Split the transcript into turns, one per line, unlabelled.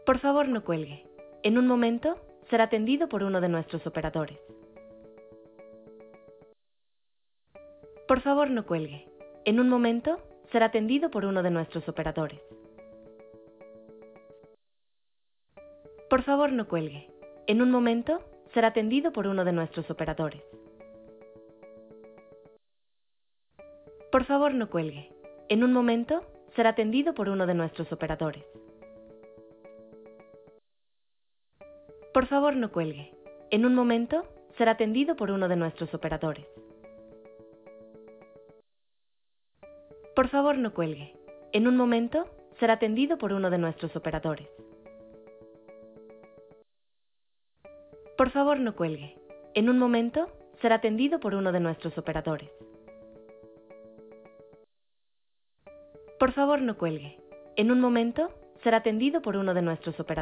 Por favor, no cuelgue. En un momento, será atendido por uno de nuestros operadores. Por favor, no cuelgue. En un momento, será atendido por uno de nuestros operadores. Por favor, no cuelgue. En un momento, será atendido por uno de nuestros operadores. Por favor, no cuelgue. En un momento, será atendido por uno de nuestros operadores. Por favor, no cuelgue. En un momento, será atendido por uno de nuestros operadores. Por favor, no cuelgue. En un momento, será atendido por uno de nuestros operadores. Por favor, no cuelgue. En un momento, será atendido por uno de nuestros operadores. Por favor, no cuelgue. En un momento, será atendido por uno de nuestros operadores.